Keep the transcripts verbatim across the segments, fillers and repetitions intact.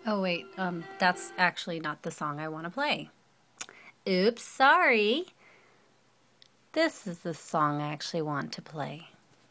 Oh, wait, um, that's actually not the song I want to play. Oops, sorry. This is the song I actually want to play.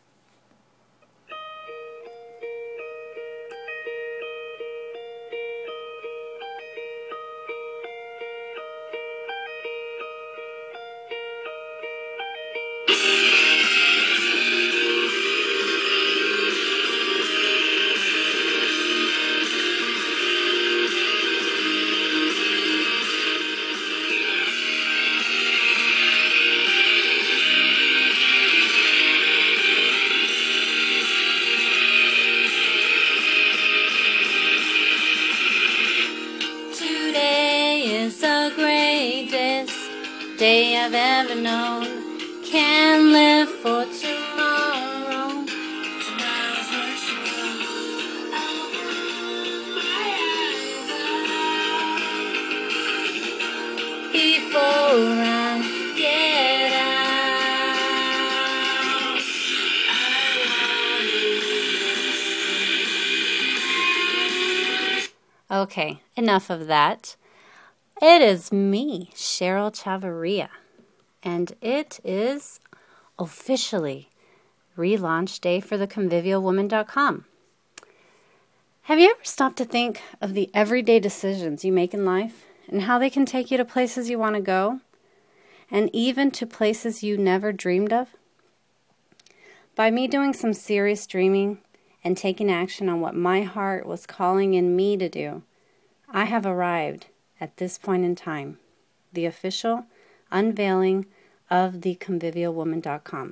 Today is the greatest day I've ever known. Can't live for tomorrow. Before I get out. Okay, enough of that. It is me, Cheryl Chavarria, and it is officially relaunch day for the convivial woman dot com. Have you ever stopped to think of the everyday decisions you make in life and how they can take you to places you want to go, and even to places you never dreamed of? By me doing some serious dreaming and taking action on what my heart was calling in me to do, I have arrived at this point in time, the official unveiling of the convivial woman dot com.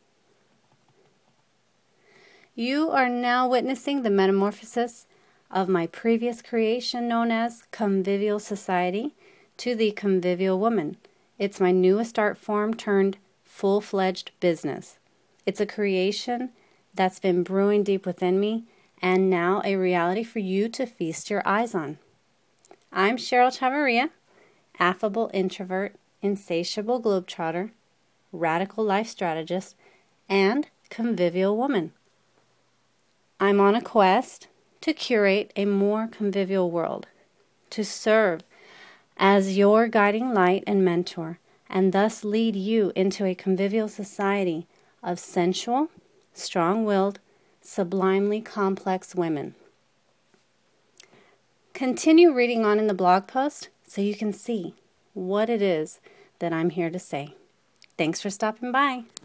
You are now witnessing the metamorphosis of my previous creation known as Convivial Society to the Convivial Woman. It's my newest art form turned full-fledged business. It's a creation that's been brewing deep within me and now a reality for you to feast your eyes on. I'm Cheryl Chavarria, affable introvert, insatiable globetrotter, radical life strategist, and convivial woman. I'm on a quest to curate a more convivial world, to serve as your guiding light and mentor, and thus lead you into a convivial society of sensual, strong-willed, sublimely complex women. Continue reading on in the blog post so you can see what it is that I'm here to say. Thanks for stopping by.